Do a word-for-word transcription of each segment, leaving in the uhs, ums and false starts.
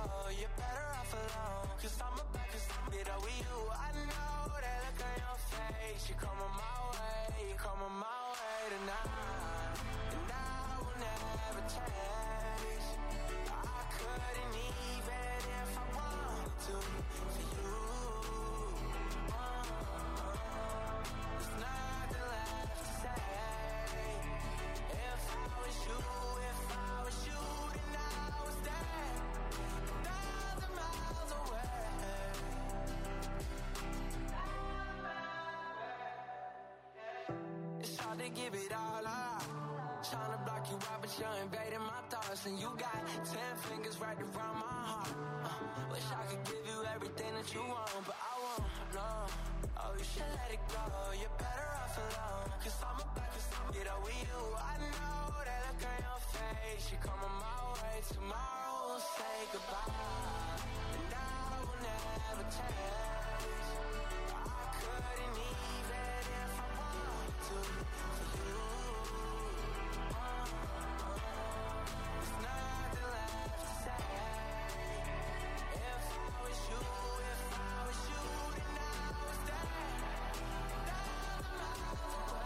you're better off alone. Cause I'm about to stop it over you. I know that look on your face. You're coming my way, you're coming my way tonight. And I will never change. I couldn't even if I wanted to for you. There's nothing left to say. If I was you, if I was you, then I was there, a thousand miles away. It's hard to give it all up. Trying to block you out, but you're invading my thoughts. And you got ten fingers right around my heart. uh, Wish I could give you everything that you want, but I won't, no. Oh, you should let it go, you're better off alone. Cause I'm about to stop it over you. I know that look on your face. You're coming my way, tomorrow we'll say goodbye. And I will never change. I couldn't even if I wanted to for you. There's nothing left to say. If I was you, if I was you, then I was there, thousand miles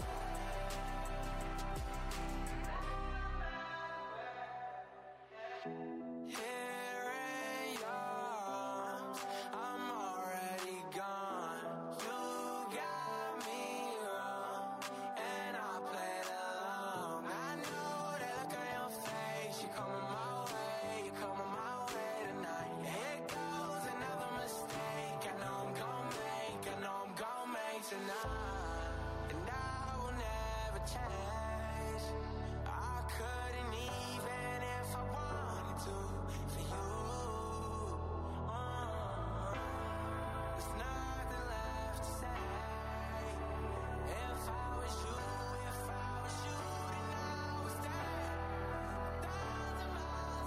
away. Here in yours, I'm already gone. You got me wrong, and I played along. I know that look on your face. You're coming my way, you're coming my way tonight. Here goes another mistake. I know I'm gon' make, I know I'm gon' make tonight. And I will never change. I couldn't even if I wanted to for you. Uh, There's nothing left to say. If I was you, if I was you, then I was there, a thousand miles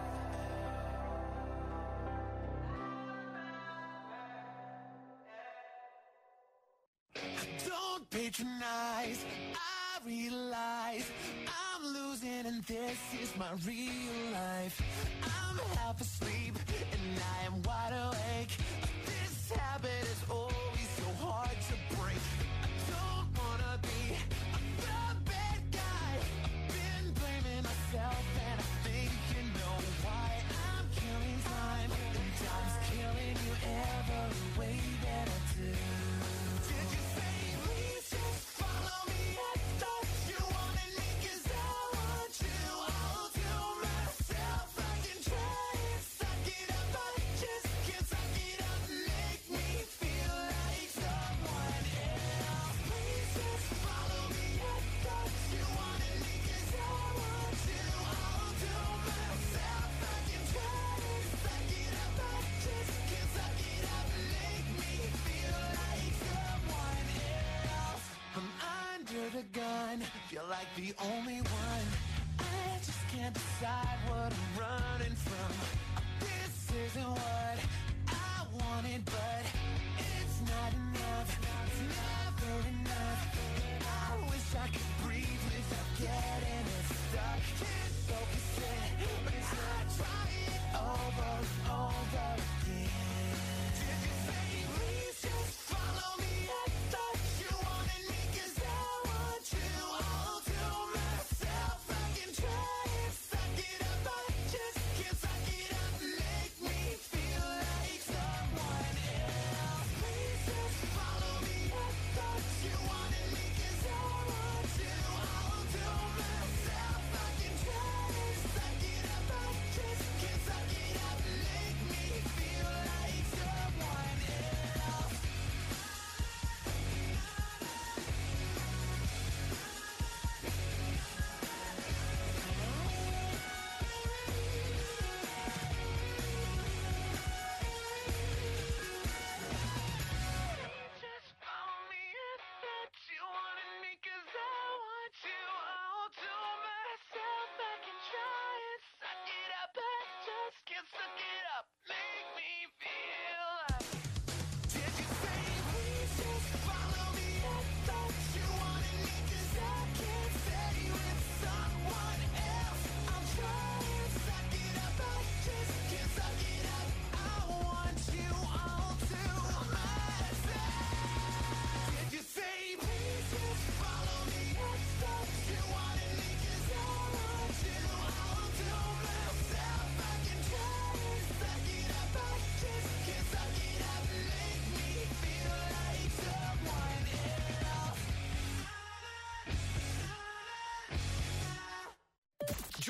away. Don't patronize, I realize I'm losing and this is my real life. I'm half asleep and I am wide awake. This habit is always so hard to break. I don't wanna be the bad guy. I've been blaming myself and I think you know why. I'm killing time and time's killing you every way that I do. Did you say please just follow me? I thought you wanted me 'cause I want you. I'll do myself. I can try and suck it up, but I just can't suck it up. Make me feel like someone else. Please just follow me. I thought you wanted me 'cause I want you. I'll do myself. I can try and suck it up, but I just can't suck it up. Make me feel like someone else. I'm under the gun, feel like the only one. I just can't decide what I'm running from. This isn't what I wanted, but it's not enough. It's never enough. I wish I could breathe without getting it stuck. Can't focus it, but I try it over and over again. Did you say please just follow me? I thought you wanted me 'cause I want you. I'll do myself. I can try and suck it up, but I just can't suck it up. Make me feel like someone else. Please just follow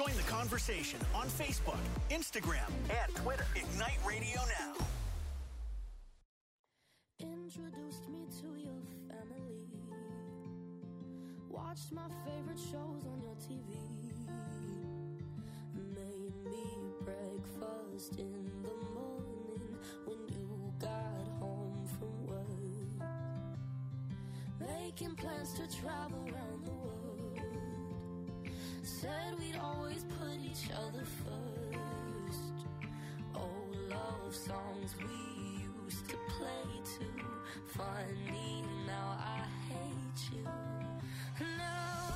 Join the conversation on Facebook, Instagram, and Twitter. Ignite Radio Now. Introduced me to your family. Watched my favorite shows on your T V. Made me breakfast in the morning when you got home from work. Making plans to travel around the world. Said we'd always put each other first. Old love songs we used to play too. Funny, now I hate you. Now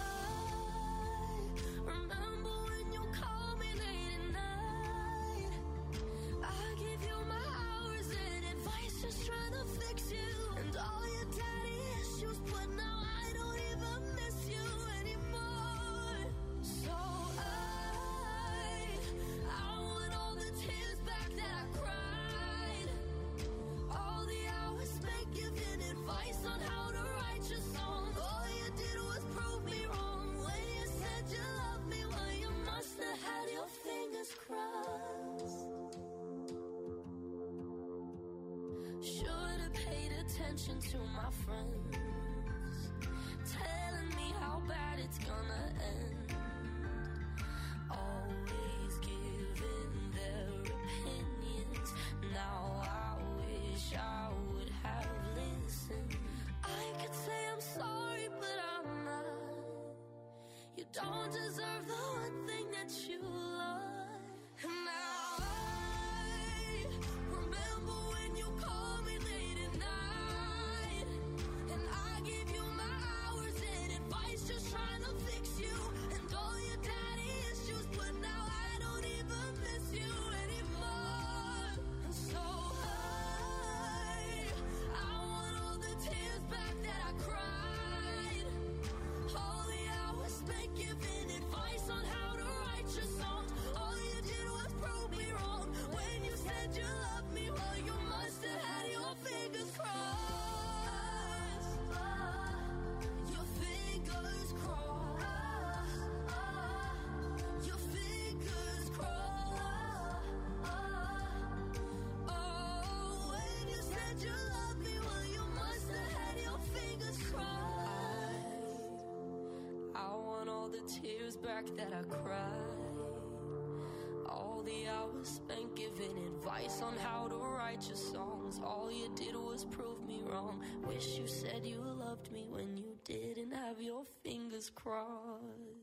I remember when you called me late at night. I give you my hours and advice, just trying to fix you. And all your daddy issues, but now I don't even miss you anymore. So I, I want all the tears back that I cried. All the hours spent giving advice on how to write your songs. All you did was prove me wrong. When you said you loved me, well, you must have had your fingers crossed. Should've paid attention to my friends, telling me how bad it's gonna end. Always giving their opinions. Now I wish I would have listened. I could say I'm sorry, but I'm not. You don't deserve the one thing that you love. And now I remember when you called me late at night. And I gave you my hours and advice, just trying to fix you. And all your daddy issues, but now I don't even miss you anymore. And so I, I want all the tears back that I cried. All the hours spent giving advice on how to write your songs. All you did was prove me wrong. When you said you loved me, well, you must have had your fingers crossed. Your fingers crossed. Your fingers crossed. Oh, when you said you loved me, well, you must have had your fingers crossed. I want all the tears back that I cried. All the hours spent giving advice on how to write your songs. All you did was prove me wrong. Wish you said you loved me when you didn't have your fingers crossed.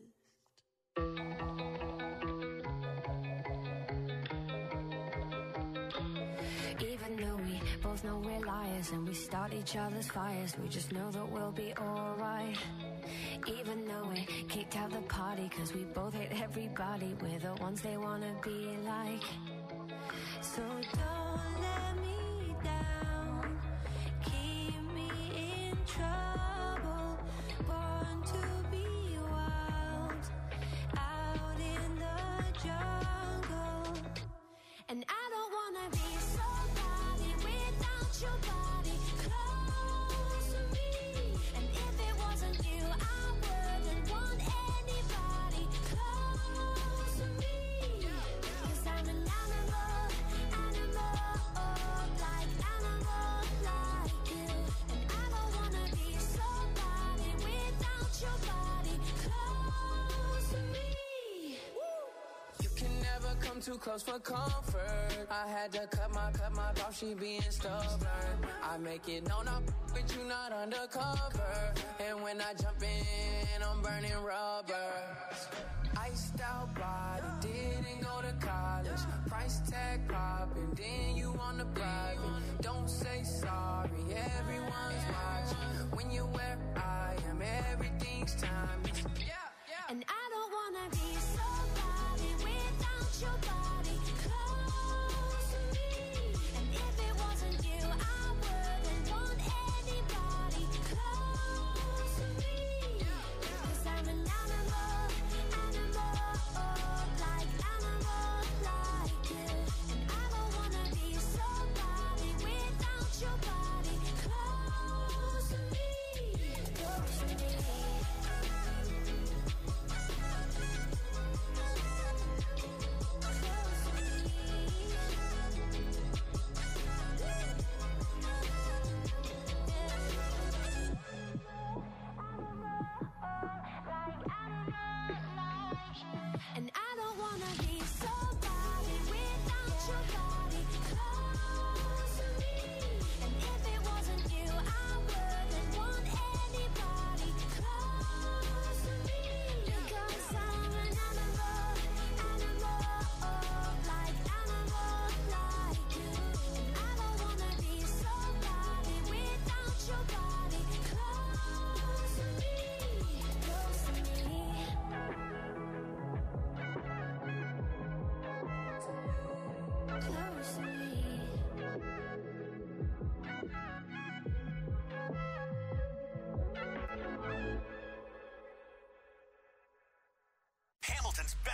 Even though we both know we're liars and we start each other's fires, we just know that we'll be alright. Even though we kicked out the party cause we both hate everybody, we're the ones they wanna be like. So don't let me down, keep me in trouble, born to be wild, out in the jungle. And I don't wanna be somebody without your body close to me. And if it wasn't you, I wouldn't want anybody close to me. Cause I'm an animal, animal, like animal like you. And I don't wanna be somebody without your body close to me. You can never come too close for comfort. I had to cut my, cut my off, she being stubborn. I make it known I'm with you, not undercover. And when I jump in, I'm burning rubber. Iced out body, didn't go to college. Price tag popping, then you on the private. Don't say sorry, everyone's watching. When you're where I am, everything's timeless. Yeah, yeah. And I don't wanna be somebody without your body close to me. And if it wasn't you, I wouldn't want anybody close to me. Cause I'm an animal, animal, like animal like you. And I don't wanna be somebody without your body close to me.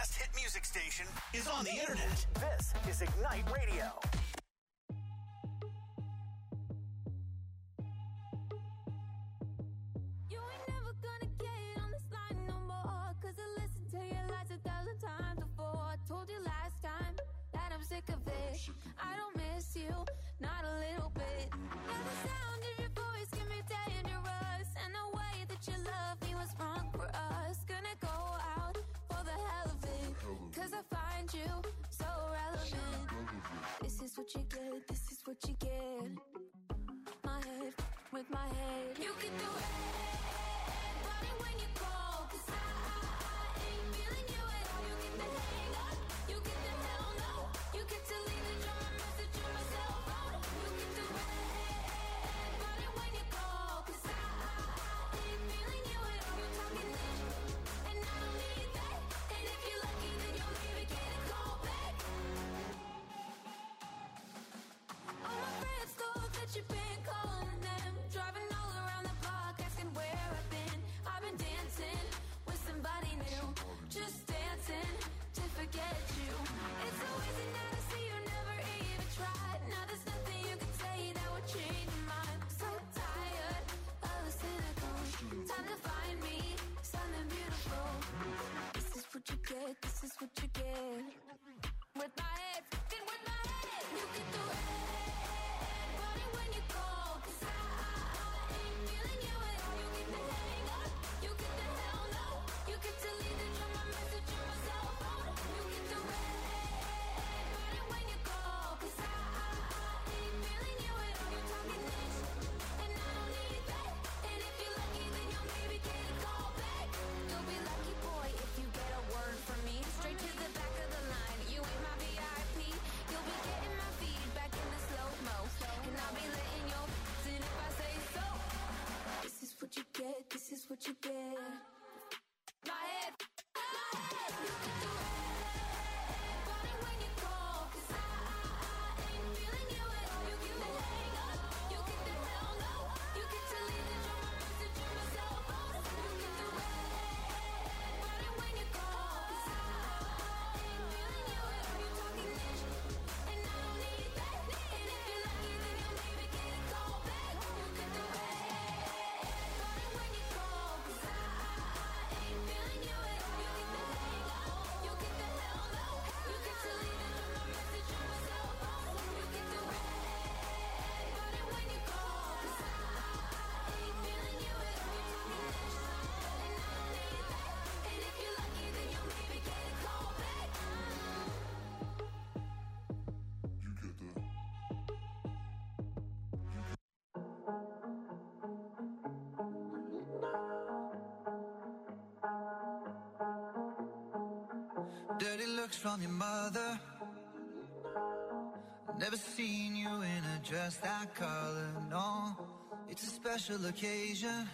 best hit music station is on the internet. This is Ignite Radio. You ain't never gonna get on this line no more, 'cause I listened to your lies a thousand times before. I told you last time that I'm sick of it. I don't miss you, not a little bit. And the sound of your voice can be dangerous, and the way that you love me was wrong for us. Gonna go out for the hell of it, 'cause I find you so relevant. This is what you get, this is what you get. My head with my head. You can do it, but when you call, 'cause I, I ain't feeling you at all. You get the hang up, you get the hell no. You get to leave the drama message on my cell phone. You get the red, but when you call, 'cause I, I ain't feeling you at all. You're talking this, and I don't need that. And if you're lucky, then you'll maybe get a call back. All my friends thought that you've been calling them, driving all around the block, asking where I've been. I've been dancing with somebody new, just dancing to forget you. It's so easy now to see you never even tried. Now there's nothing you can say that would change your mind. So tired of the cynical. Time to find me something beautiful. This is what you get, this is what you get. With my head, fucking with my head. You can do it, but when you call, 'cause I, I ain't feeling you at all. You get the hang up, you get the hell no. You get to leave the drama message on my cell phone. You get the red, but when you call, 'cause I, I ain't feeling you at all. You're talking this, and I don't need that. And if you're lucky, then you'll maybe get a call back. You'll be lucky, boy, if you get a word from me. Straight to the back of the line, you ain't my V I P. You'll be getting my feedback in the slow-mo, and I'll be letting your in if I say so. This is what you get, this is what you get. My head, my head. You can do it, but when you call, 'cause I, I ain't feeling you at all. You get the hang up, you get the hell no. You get to leave the drama message on my cell phone. You get the red, but when you call, 'cause I, I ain't feeling you at all. You're talking this, and I don't need that. And if you're lucky, then you'll maybe get a call back. You get the red, but when you call, 'cause I, I ain't feeling you at all. You get the hang up, you get the hell no. You get to leave the drama message on my cell phone. You get the red, but when you call, 'cause I, I ain't feeling you at all. You're talking this, and I don't need that. And if you're lucky, then you'll maybe get a call back. Dirty looks from your mother. Never seen you in a dress that color, no. It's a special occasion.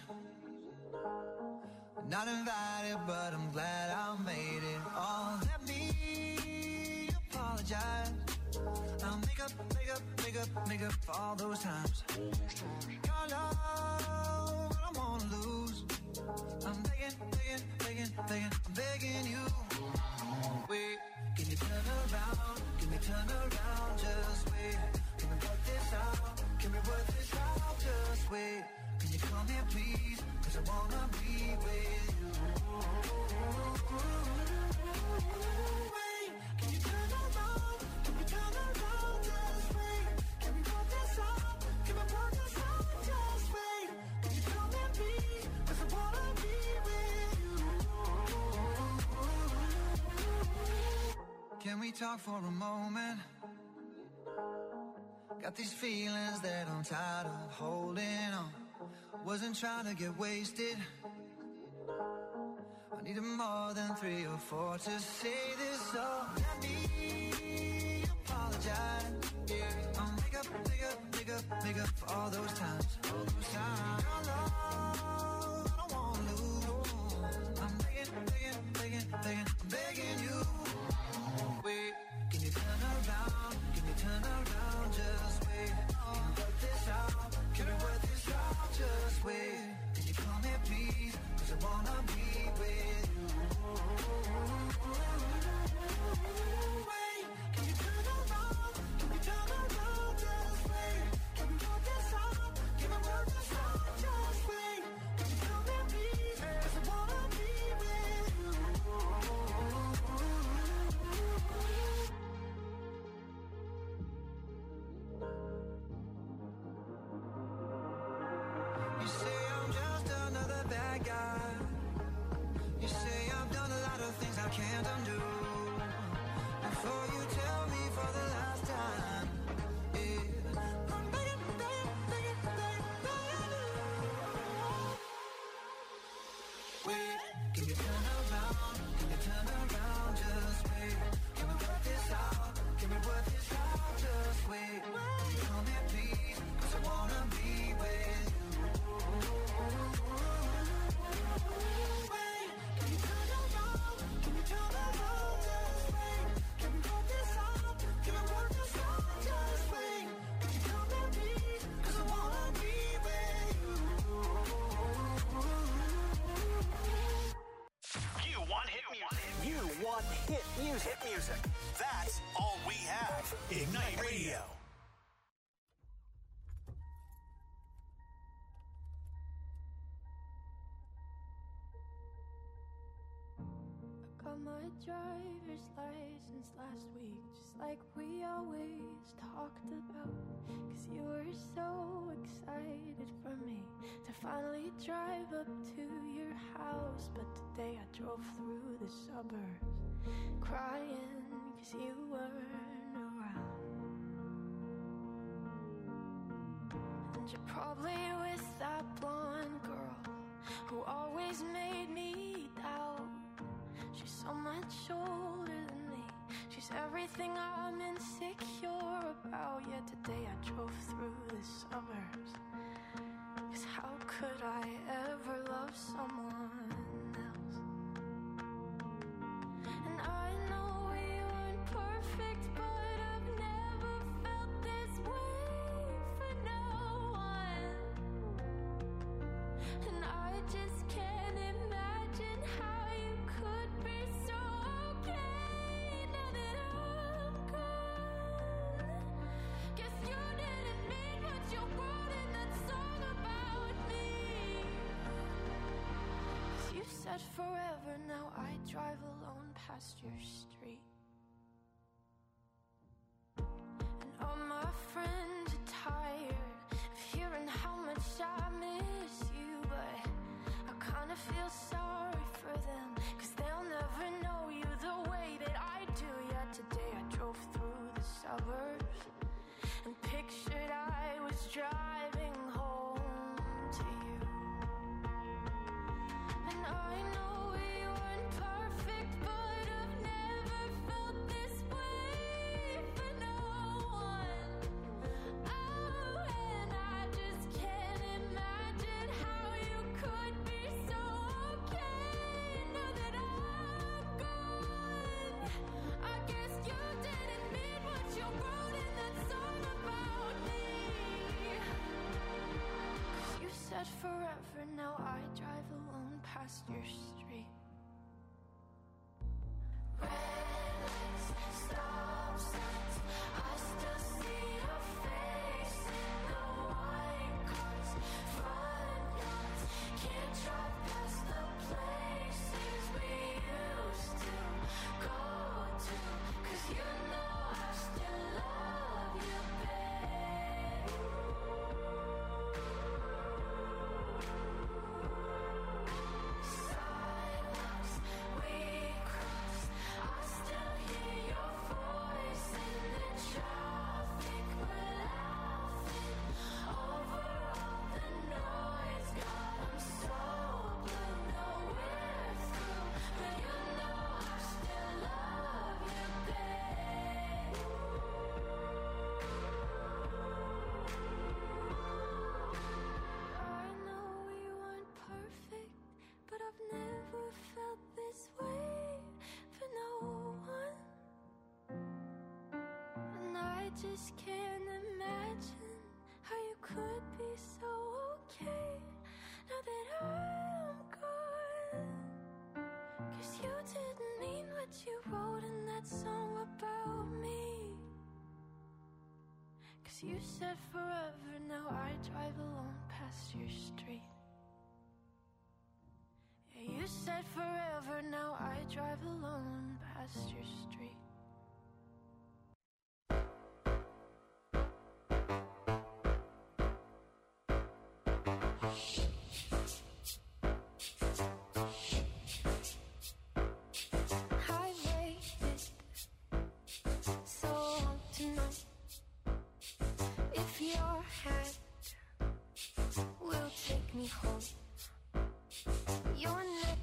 Not invited, but I'm glad I made it. Oh, let me apologize. I'll make up, make up, make up, make up for all those times. Your love, I don't wanna lose. I'm begging, begging, begging, begging, I'm begging you. Wait, can you turn around? Can we turn around? Just wait. Can we work this out? Can we work this out? Just wait. Can you come here, please? 'Cause I wanna be with you. Wait, can you turn around? Can we turn around? Just wait. Can we work this out? Can we work this out? Just wait. Can you come here, please? 'Cause I wanna be with you. Can we talk for a moment? Got these feelings that I'm tired of holding on. Wasn't trying to get wasted. I needed more than three or four to say this, so let me apologize. Yeah, I'll make up, make up, make up, make up for all those times. All those times. Your love, I don't wanna lose. I'm begging, begging, begging, begging, I'm begging you. Wait, can you turn around? Can you turn around? Just wait. Can we work this out? Can we work this out? Just wait. Can you come here, please? 'Cause I wanna be with you. wait. Can you turn around? Can you turn around? Just wait. Can we work this out? Can we work this out? Just wait. Tell me please, 'cause I wanna be with you. Wait, can you turn around? Can you turn around? Just wait. Can we work this out? Can we work this out? Just wait. Can you tell me please, 'cause I wanna be with you. You want hit music. You want hit music. Hit music. That's all we have. Ignite Radio. Got my driver's license last week, just like we always talked about. 'Cause you were so excited for me to finally drive up to your house. But today I drove through the suburbs crying 'cause you weren't around. And you're probably with that blonde girl who always made me doubt. She's so much older than me. She's everything I'm insecure about. Yet today I drove through the suburbs. 'Cause how could I ever love someone else? And I know we weren't perfect, but I've never felt this way for no one. And I just can't imagine how you could be so okay now that I'm gone. Guess you didn't mean what you wrote in that song about me. 'Cause you said forever, now I drive alone past your street. And all my friends are tired of hearing how much I miss you. But I kinda feel sorry for them, 'cause they'll never know you the way that I do. Yet today I drove through the suburbs and pictured I was driving home to you. And I know we weren't perfect, but I've never felt this way for no one. Oh, and I just can't imagine how you could be so okay now that I'm gone. I guess you didn't mean what you wrote in that song about me. 'Cause you said forever, now I drive alone past your street. Red lights, stop signs, I still see your face in the white cars, front yards. Can't drive past the places we used to go to. 'Cause you know I still love you, babe. Sidewalks we crossed, I still hear your voice in the traffic. We're laughing over all the noise. God, I'm so blue, know we're through, but you know I still love you, babe. I know we weren't perfect, but I've never felt this way for no one. And I just can't imagine how you could be so okay now that I'm gone. 'Cause you didn't mean what you wrote in that song about me. 'Cause you said forever, now I drive alone past your street. Yeah, you said forever, now I drive alone past your street. I waited so long tonight. If your hand will take me home, your neck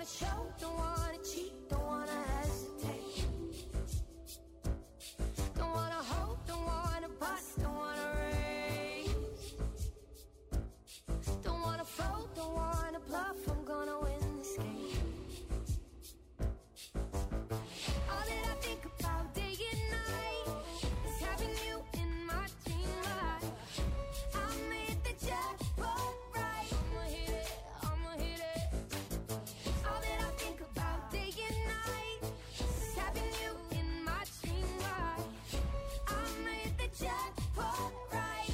show, don't wanna cheat, don't wanna hesitate. Don't wanna hope, don't wanna bust, don't wanna raise. Don't wanna fold, don't wanna bluff, I'm gonna win this game. All that I think about day and night is having you in my dream life. I made the jackpot right. I'ma hit it, I'ma hit it. All that I think about day and night is having you in my dream life. I made the jackpot right.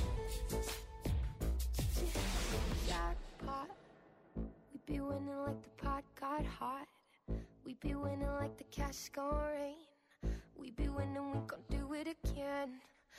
Jackpot. We be winning like the pot got hot. We be winning like the cash gon' rain. We be winning, we gon' do it again.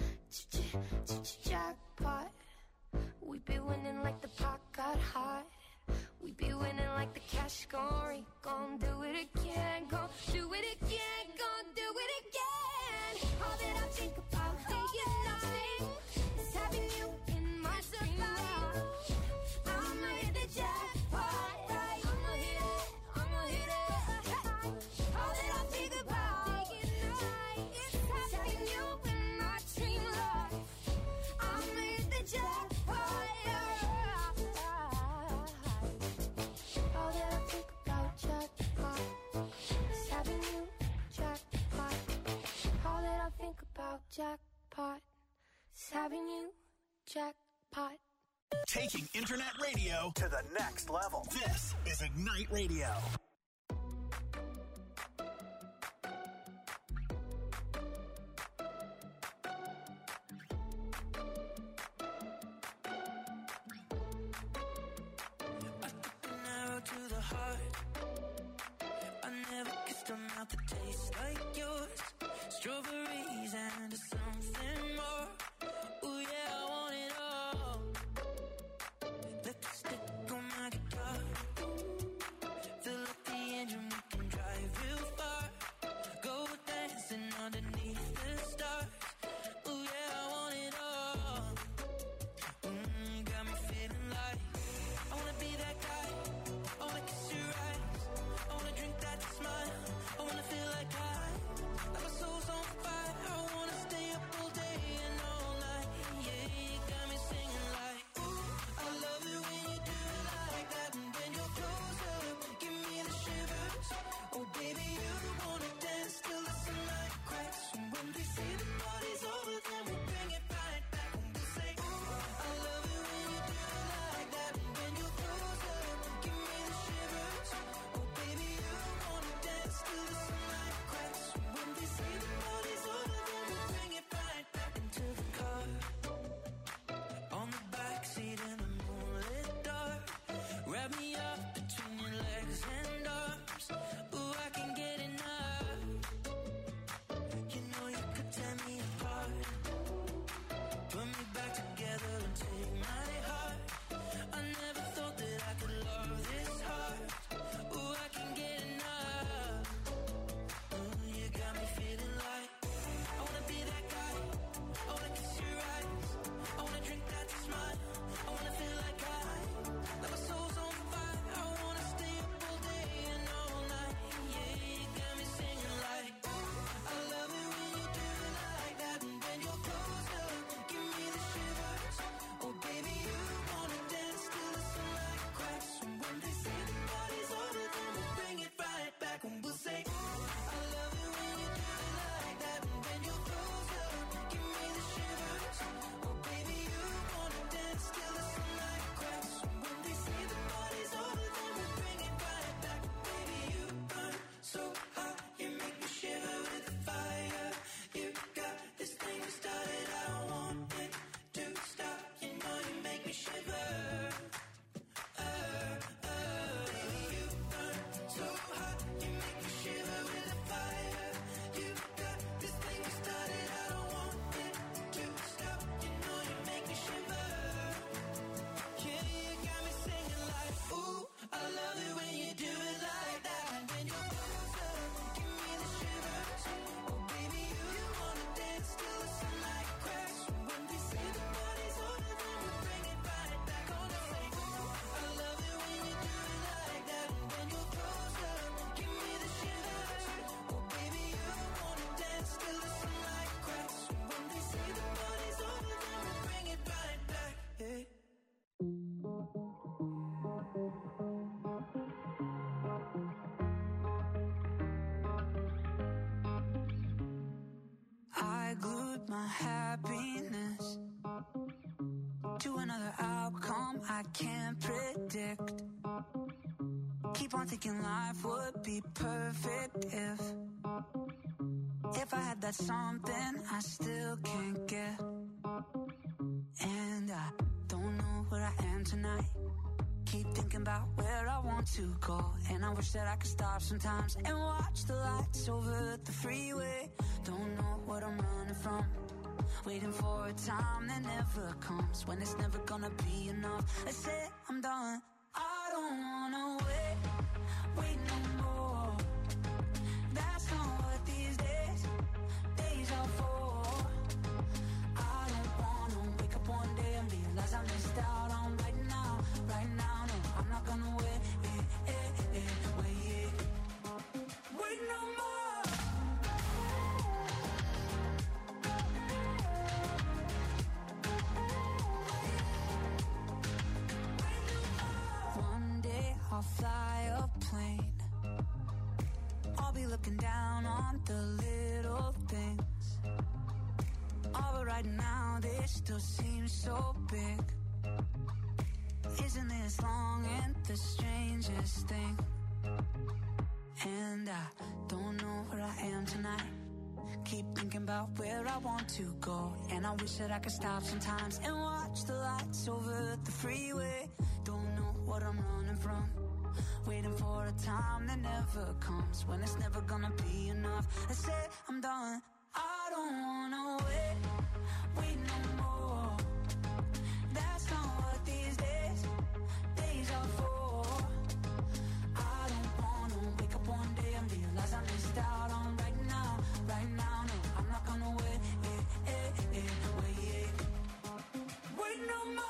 Jackpot. We be winning like the pot got hot. We be winning like the cash gon' rain. Gon' do it again, gon' do it again, gon' do it again. All that I think about day and night is having you in my dream life. I'ma hit the jackpot right. I'ma hit it, I'ma hit it. All that I think about day and night is having you in my dream life. I'ma hit the jackpot. All that I think about jackpot is having you jackpot. All that I think about jackpot is having you jackpot. Taking internet radio to the next level. This is Ignite Radio. An arrow to the heart. I never kissed a mouth that tastes like yours. Strawberries and something more. Ooh yeah, I want it all. Lipstick on my guitar. Fill up the engine, we can drive real far. Go dancing underneath the stars. Ooh yeah, I want it all. Mm, got me feeling like I wanna be that guy. I wanna kiss your eyes. I wanna drink that smile. I wanna feel like I, like my soul's on fire. my happiness to another outcome I can't predict. Keep on thinking life would be perfect if If I had that something I still can't get. And I don't know where I am tonight. Keep thinking about where I want to go. And I wish that I could stop sometimes and watch the lights over the freeway. Don't know what I'm running from. Waiting for a time that never comes, when it's never gonna be enough. I say I'm done. I don't wanna wait, wait no more. That's not what these days, days are for. I don't wanna wake up one day and realize I missed out on right now, right now. No, I'm not gonna wait, eh, eh, eh, wait, wait no more. I'll fly a plane. I'll be looking down on the little things. Oh, but right now they still seem so big. Isn't this long and the strangest thing? And I don't know where I am tonight. Keep thinking about where I want to go. And I wish that I could stop sometimes and watch the lights over the freeway. Don't know what I'm running from. Waiting for a time that never comes, when it's never gonna be enough. I say I'm done. I don't wanna wait, wait no more. That's not what these days, days are for. I don't wanna wake up one day and realize I missed out on right now, right now. No, I'm not gonna wait, eh, eh, eh, wait, wait no more.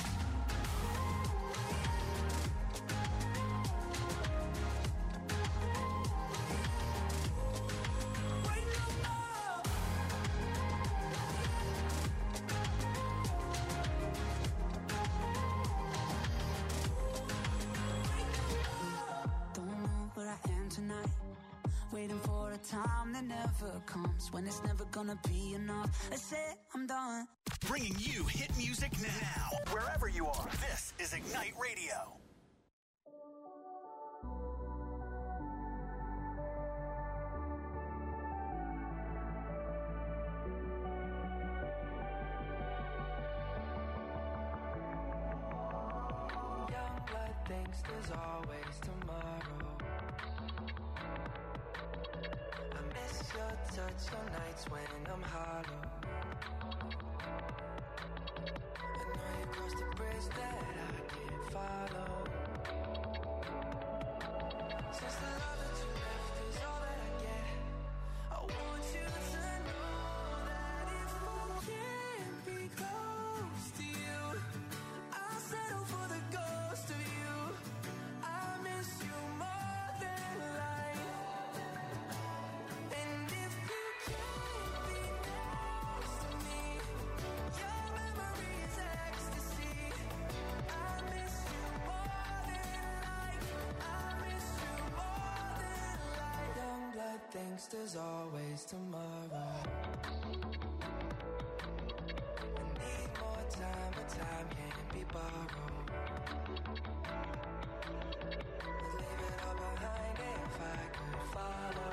Tonight, waiting for a time that never comes, when it's never gonna be enough. I said I'm done. Bringing you hit music now, wherever you are. This is Ignite Radio. Young blood thinks there's always tomorrow. Your touch on nights when I'm hollow. I know you crossed the bridge that I can't follow. Since the love that you left is all that I get, I want you to know that if I can't be close to you, I'll settle for the ghost of you. I miss you more than life. Thinks there's always tomorrow. I need more time, but time can't be borrowed. I'd leave it all behind if I could follow.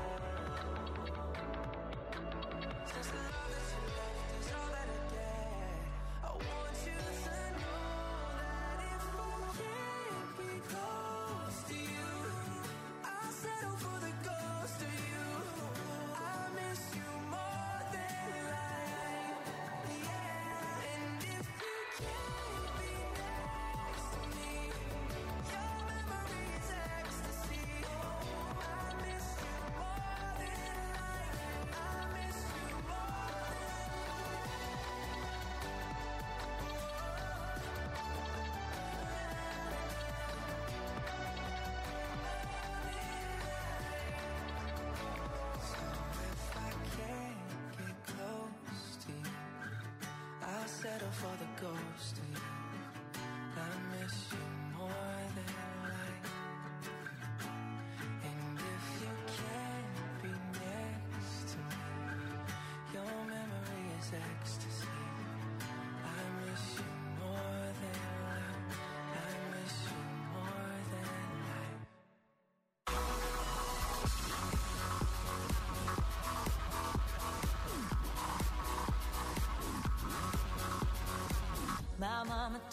Since the love that you left is all that I get, I want you to know that if I can't be close to you, I'll settle for the ghost of you. Settle for the ghost of you. I miss you more than life. And if you can't be next to me, your memory is there.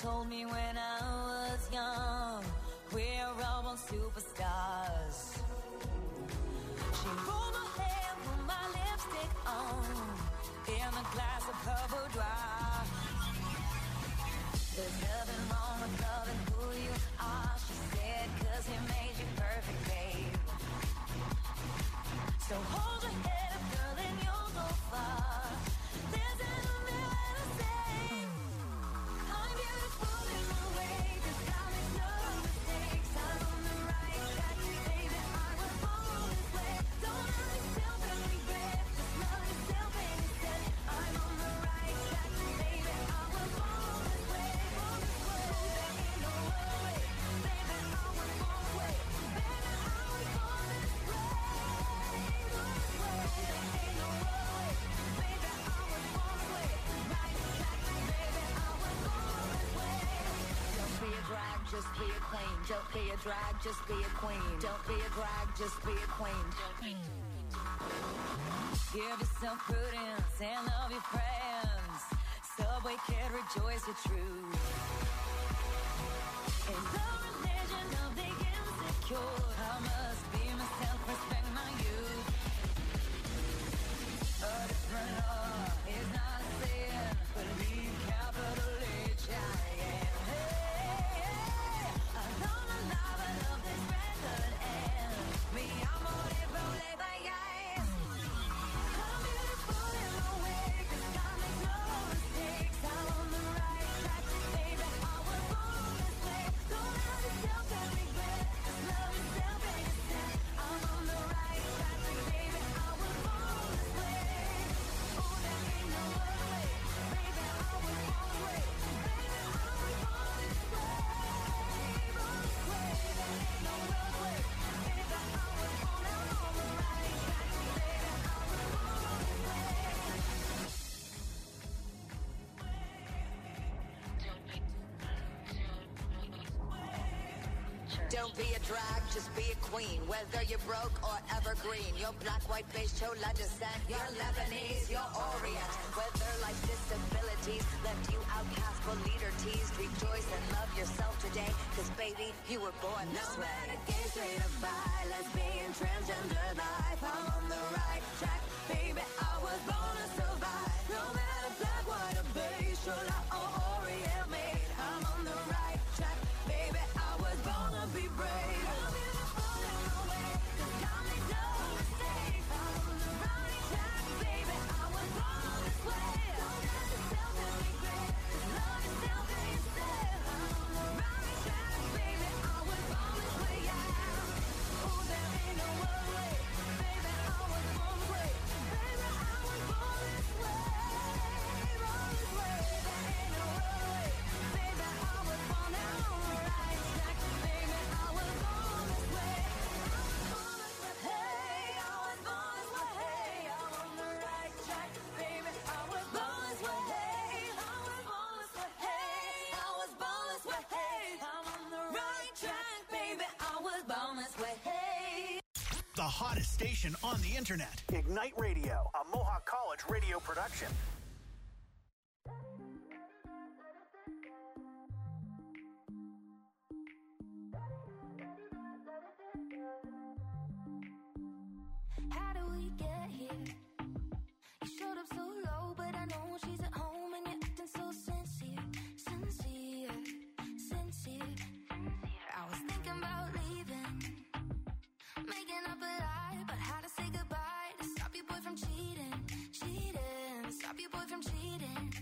told me when I was young, we're all born superstars. She rolled my hair, put my lipstick on, in a glass of her boudoir. There's nothing wrong with loving who you are, she said, cause he made you perfect, babe. So hold your head up, girl, and you'll go far. There's nothing that I say. I'm beautiful in my way, cause I make no mistakes. I'm on the right track, baby, I was born this way. Don't hurt yourself and regret, just love yourself and instead. I'm on the right track, baby, I was born this way. Born this way. There ain't no other way, baby, I was born this way. Baby, I was born this way. Just be a queen. Don't be a drag, just be a queen. Don't be a drag, just be a queen. Give yourself prudence and love your friends. Subway kid, rejoice your truth. In the religion of the insecure, I must be myself, respect my youth. A different law is not a sin. Believe capital H I am. Don't be a drag, just be a queen. Whether you're broke or evergreen, you're black, white, beige, chola descent, you're Lebanese, you're Orient. Whether life's disabilities left you outcast but leader teased, rejoice and love yourself today, cause baby, you were born this way. No matter gay, straight or bi, lesbian, transgender life, I'm on the right track, baby, I was born to survive. No matter black, white or beige, chola or Orient made, I'm on the right track, baby, I was born to be brave. I'm beautiful in my way, cause I make no mistakes. I'm on the right track, baby, I was born this way. Don't hurt yourself and regret, just love yourself and yourself. I'm on the right track, baby, I was born this way, yeah. Oh, there ain't no other way, baby, I was born this way. Baby, I was born this way, born this way. There ain't no other way, baby, I was born now on the right track, baby, I was born this way. Hey, I was born this way. Hey, I'm on the right track, baby, I was born this way. Hey, I was born this way. Hey, I was born this way. Hey, I'm on the right track, baby, I was born this way. Hey. The hottest station on the internet. Ignite Radio, a Mohawk College radio production. How do we get here? You showed up so low, but I know she's at home and you're acting so sincere, sincere, sincere. I was thinking about leaving, making up a lie about how to say goodbye, to stop your boy from cheating, cheating, stop your boy from cheating.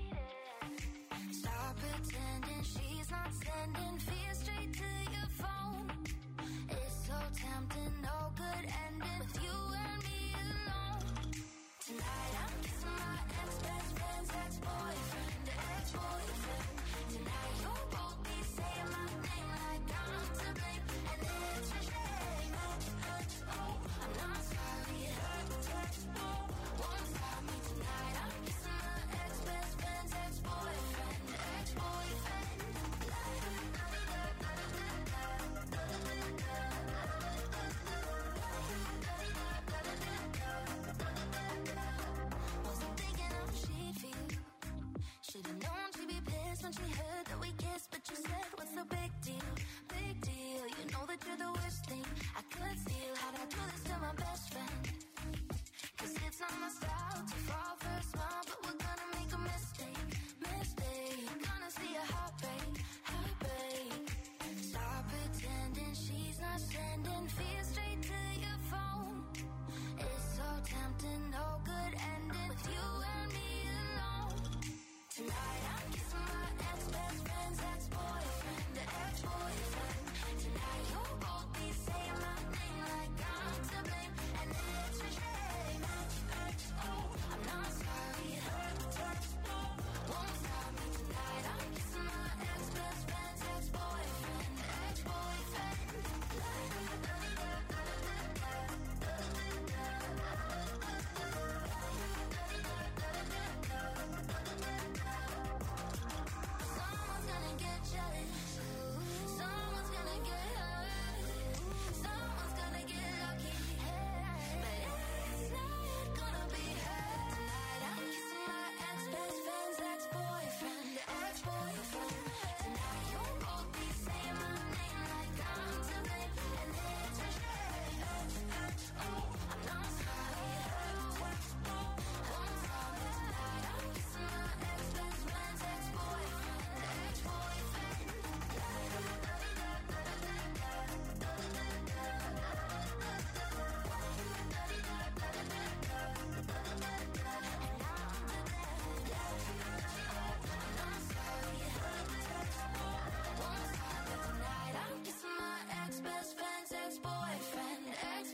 Stop pretending she's not sending fear straight to your phone. It's so tempting, no good ending with you and me alone. Tonight I'm kissing my ex-best friend's ex-boyfriend, ex-boyfriend. Tonight you'll both be saying my name like I'm to blame, and it's a shame. I'm not sorry, it hurts. Won't stop me tonight. I'm kissing my ex-best friend's ex-boyfriend, ex-boyfriend. La, la, la, la, la, la.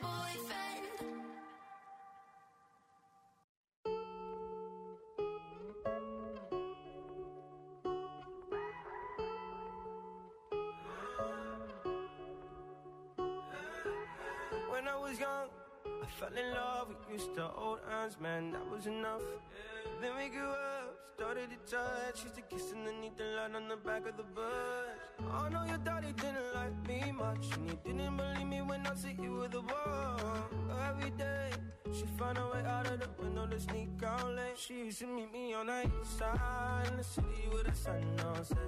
boyfriend. When I was young, I fell in love, we used to hold hands, man, that was enough. Then we grew up, started to touch, used to kiss underneath the light on the back of the bus. I know your daddy didn't like me much, and he didn't believe me when I said you were the one. Every day, she found a way out of the window to sneak out late. She used to meet me on the east side, in the city with the sun on set.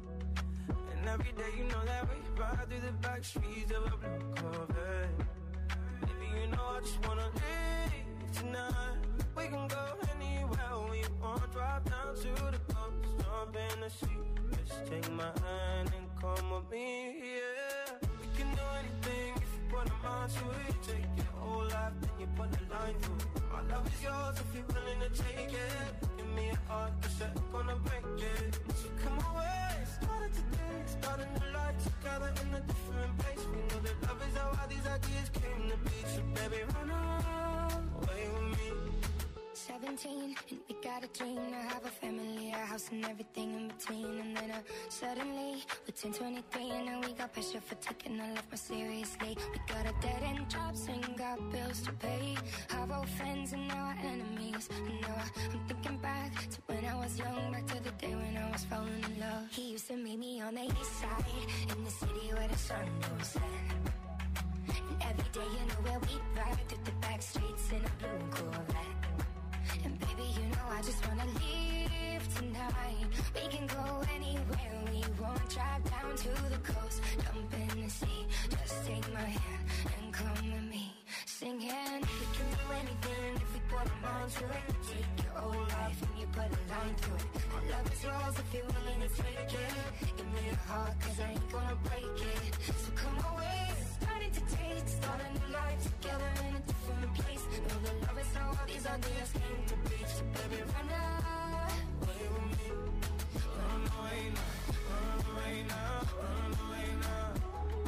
And every day, you know that we ride through the back streets of a blue Corvette. You know I just wanna leave tonight. We can go anywhere we want. Drive down to the coast, jump in the sea. Just take my hand and come with me, yeah. We can do anything if you put a mind to it. Take your whole life, then you put a line through it. My love is yours if you're willing to take it. Give me a heart, cause I'm gonna break it. So come away, started today, starting the life together in a different place. We know that love is how all these ideas came to be. So baby, run away with me. Seventeen, and we got a dream to have a family, a house and everything in between. And then uh, suddenly, we're ten, twenty-three, and now we got pressure for taking our life more seriously. We got a dead end jobs and got bills to pay. Our old friends and now our enemies. And now I'm thinking back to when I was young, back to the day when I was falling in love. He used to meet me on the east side, in the city where the sun goes set. And every day, you know where we ride through the back streets in a blue Corvette. And baby, you know I just wanna leave tonight. We can go anywhere we want. Drive down to the coast, jump in the sea. Just take my hand and come with me. Singing, we can do anything if we put our mind to it. Take your whole life and you put a line through it. My love is yours if you're willing to take it. Give me a heart, cause I ain't gonna break it. So come away, starting to taste, start a new life together in a different place. Know that love is how all these ideas came to be. So baby, run away with me. Run away now, run away now, run away now.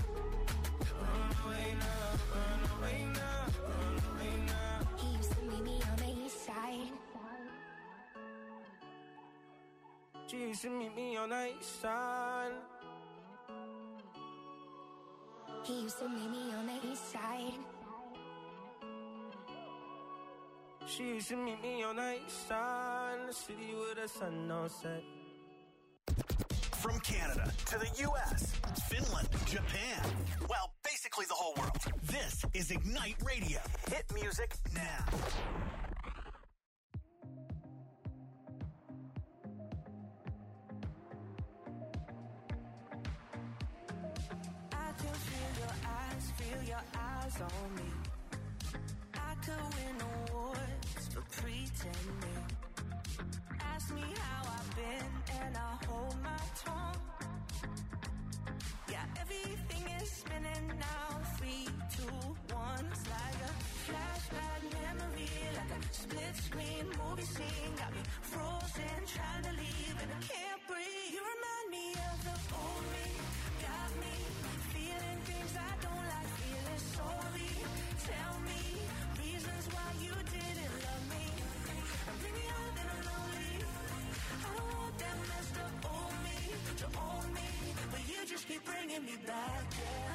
Run away now, run away now, run away now. He used to meet me on the east side. She used to meet me on the east side. He used to meet me on the east side. She used to meet me on the east side, in the city with the sun on set. From Canada to the U S, Finland, Japan, well, basically the whole world. This is Ignite Radio. Hit music now. I can feel your eyes, feel your eyes on me. I could win awards for pretending. Ask me how I've been and I hold my tongue. Yeah, everything is spinning now. Three, two, one. It's like a flashback memory, like a split screen movie scene. Got me frozen, trying to leave and I can't breathe. You remind me of the old me. Got me feeling things I don't like, feeling sorry. Tell me reasons why you didn't love me. And bring me out that I'm lonely. I don't want that messed up old me to own me, but you just keep bringing me back, yeah.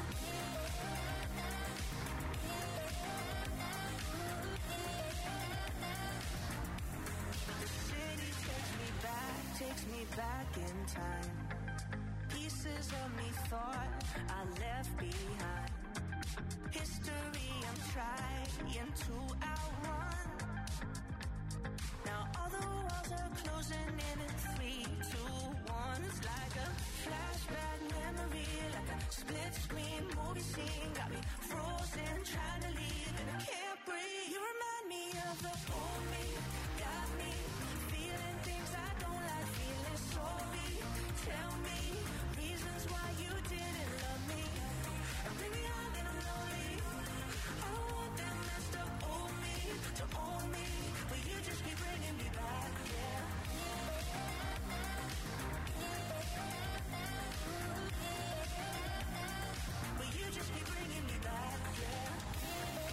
The city takes me back, takes me back in time. Pieces of me thought I left behind. History I'm trying to outrun. Now all the walls are closing in in three, two, one. It's like a flashback memory, like a split screen movie scene. Got me frozen, trying to leave and I can't breathe. You remind me of the old me. Got me feeling things I don't like, feeling sorry. Tell me reasons why you didn't love me. And bring me out that I'm lonely. I don't want that messed up old me to own me, but you just keep bringing me back, yeah. But you just keep bringing me back, yeah.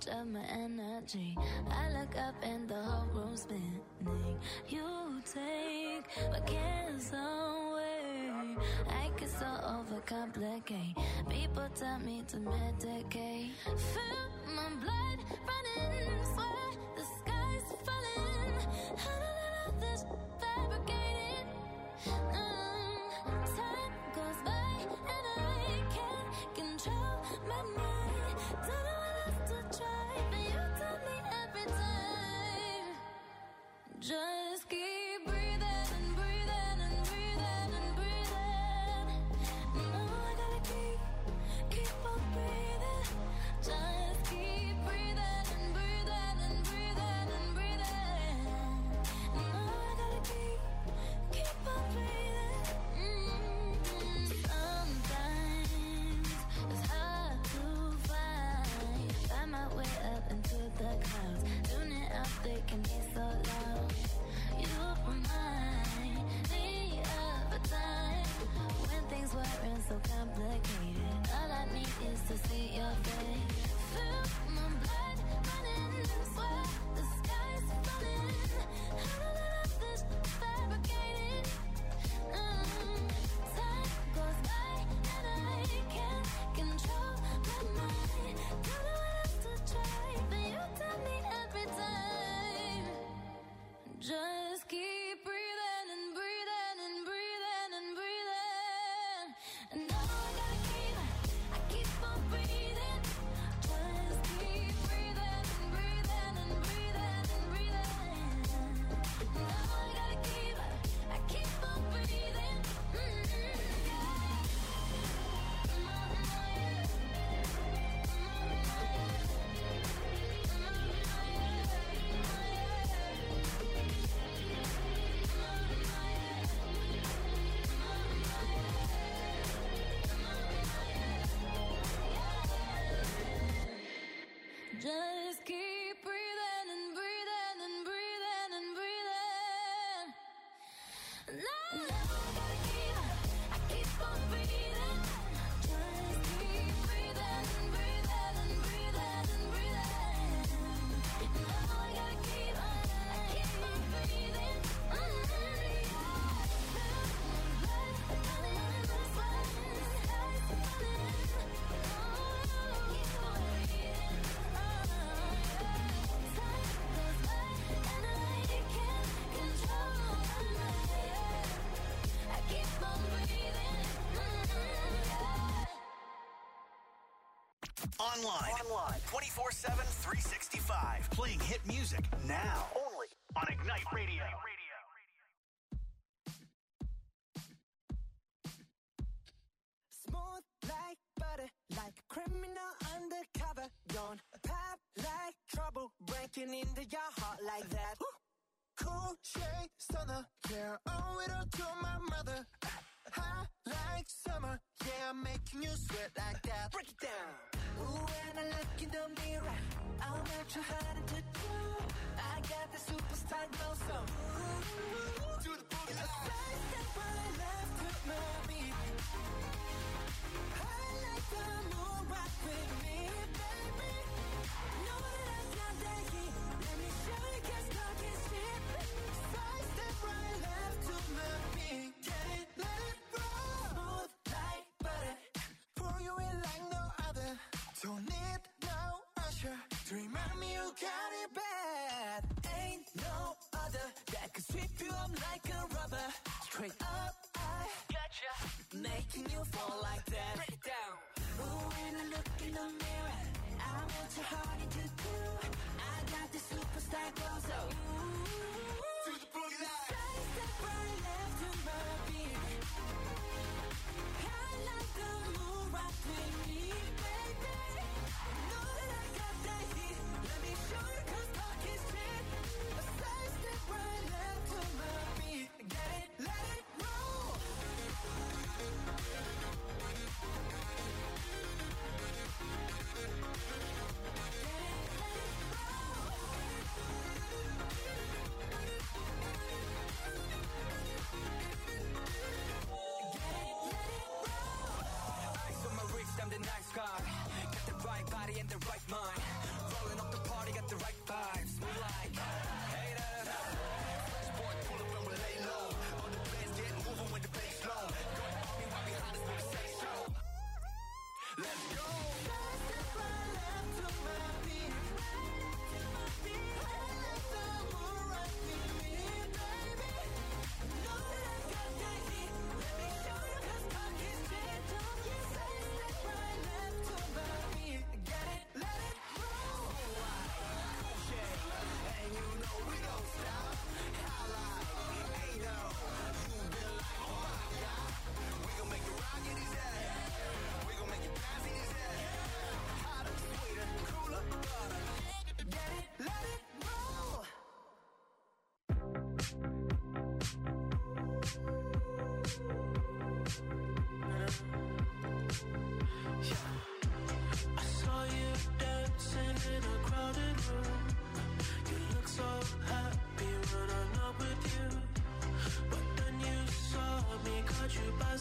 much of my energy. I look up and the whole room's spinning. You take my cares away. I get so overcomplicate. People tell me to medicate. Feel my blood running, swear the sky's falling. I don't know this fabricated. Mm, time goes by and I can't control my mind. Don't know what else to try, but you tell me every time. Just keep breathing and breathing and breathing and breathing. No, I gotta keep, keep on breathing. Just keep breathing and breathing and breathing and breathing. No, I gotta keep, keep on breathing. Mm-hmm. Sometimes it's hard to find, find my way up into the clouds. Tuning out, they can be so loud. You remind me of a time when things weren't so complicated. All I need is to see your face. Feel my blood running, swear the sky's falling. I don't know this fabricated. Mm, time goes by and I can't control my mind. Don't know what else to try, but you tell me every time. Just keep breathing and breathing and breathing and breathing. And now I gotta keep, I keep on breathing. Just keep breathing and breathing and breathing and breathing. Now I gotta keep, I keep on breathing. Mm-hmm. Just keep breathing and breathing and breathing and breathing. Now, now I gotta keep, I keep on breathing. Just keep breathing and breathing and breathing and breathing. Now I gotta keep, I keep on breathing. Mm-hmm. Blood running, sweat, sky's falling. Oh, keep on breathing. Online. Online. twenty-four seven, three sixty-five. Playing hit music now. Only on Ignite Radio. Smooth like butter, like a criminal undercover. Don't pop like trouble, breaking into your heart like that. Cool shade stunner, yeah, owe it all to my mother. Hot like summer, yeah, I'm making you sweat like that. Break it down. Ooh, when I look in the mirror, I'm not too hard to do. I got the superstar glow, so ooh, do the boogie. A side step right left to my beat. I like the moon rock with me, baby. Know that I got that heat. Let me show you, 'cause talk is cheap. Side step right left to my beat. Get it, let it roll. Smooth like butter, pour you in like no other. Don't need no usher to remind me you got it bad. Ain't no other that could sweep you up like a rubber. Straight up, I gotcha, making you fall like that. Break it down. Ooh, when I look in the mirror, I'm not too hard to do. I got the superstar glow, so ooh, do the boogie line. Side step right left to my beat. I like the moon rock with me, baby. Know that I got that heat. Let me show you, 'cause talk is cheap. A side step right left to my beat. Get it, let it roll. Get it, let it roll.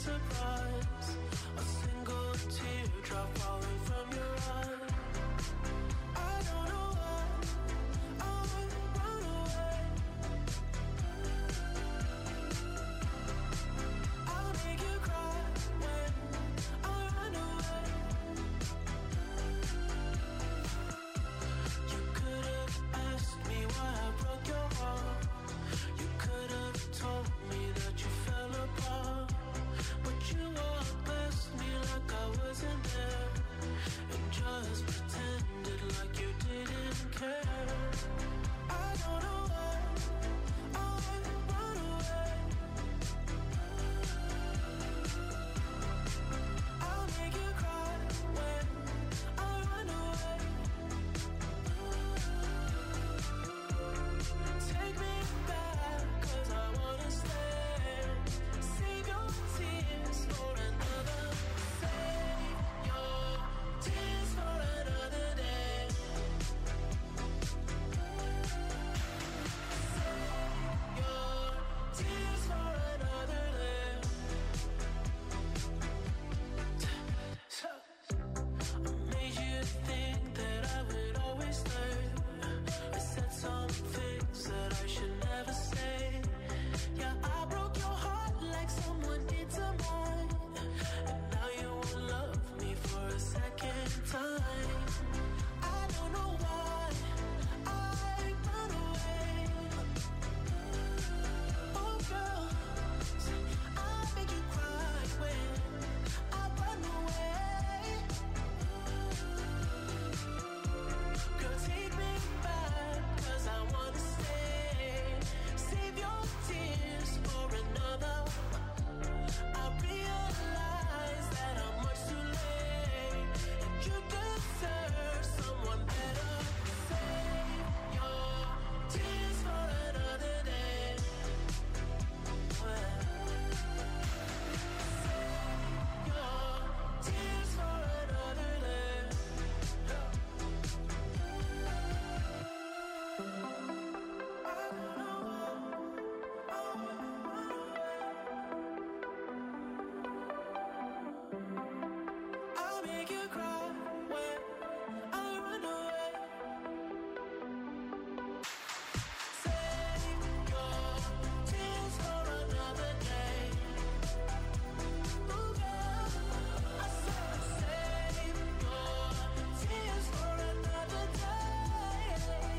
surprise. A single teardrop falling from your eye. I don't know why I run away. I'll make you cry when I run away. You could have asked me why I broke your heart. You could have told me that you fell apart. But you walked past me like I wasn't there, and just pretended like you didn't care. I don't know why I run away. I'll make you cry when I run away. Take me back, 'cause I wanna stay. Save your tears for another. Save your tears for another day. Save your tears for another day. So, I made you think that I would always stay. I said some things that I should never say. Yeah, I broke your heart like someone did to mine. And now you won't love me for a second time. I don't know why I run away. Oh girl, I'll make you cry when I run away. Girl, take me back, 'cause I wanna stay. Save your tears for another. I realize that I'm much too late, and you deserve someone better. Save your tears for another day. Well, save your tears for another day. I'll make you cry when I run away. Save your tears for another day. Ooh, girl, I said save your tears for another day.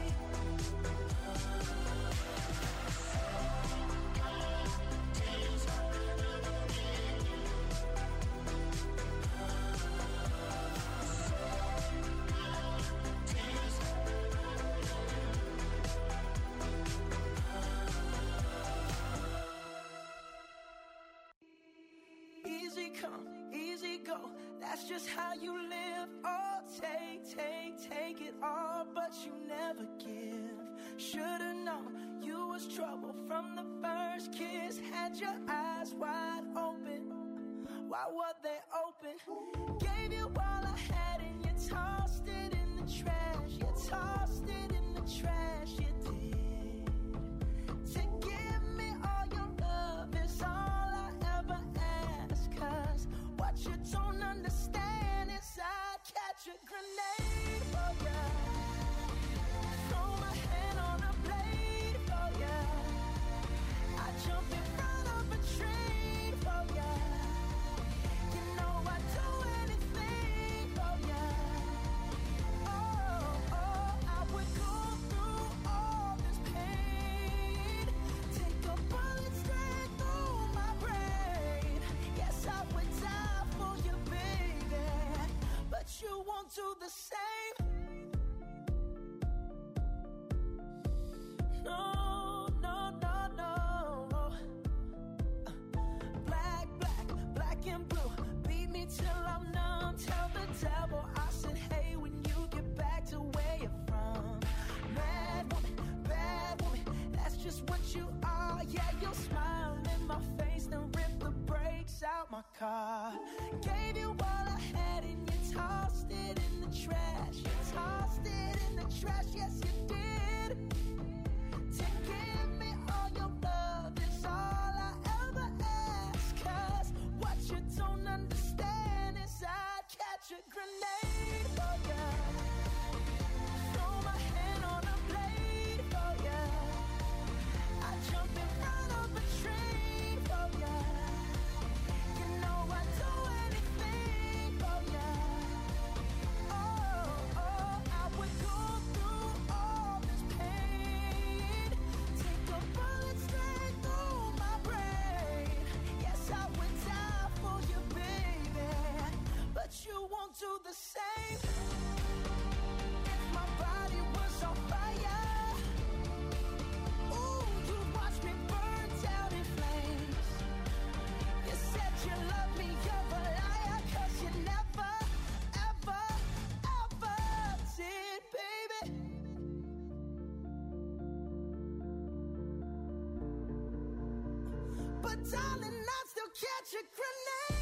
Tears for another day. Easy come, easy go, that's just how you live. Oh, take, take, take it all, but you never give. Should've known you was trouble from the first kiss. Had your eyes wide open, why were they open? Gave you all I had and you tossed it in the trash. You tossed it in the trash, you did. To give me all your love is all I ever ask. 'Cause what you don't understand is I'd catch a grenade for ya. Throw my hand on a blade for ya. I jump in front of a train for ya. You know I'd do anything for ya. Oh, oh, I would go through all this pain. Take a bullet straight through my brain. Yes, I would die for you, baby. But you won't do the same. No, no, no, no. Black, black, black and blue. Beat me till I'm numb. Tell the devil I said, hey, when you get back to where you're from. Mad woman, bad woman, that's just what you are. Yeah, you'll smile in my face, then rip the brakes out my car. Gave you all I had and you tossed it in the trash. You tossed it in the trash, yes you did. To give me all your love is all I ever ask. 'Cause what do the same. If my body was on fire, ooh, you'd watch me burn down in flames. You said you love me, you're a liar, 'cause you never, ever, ever did, baby. But darling, I still catch a grenade.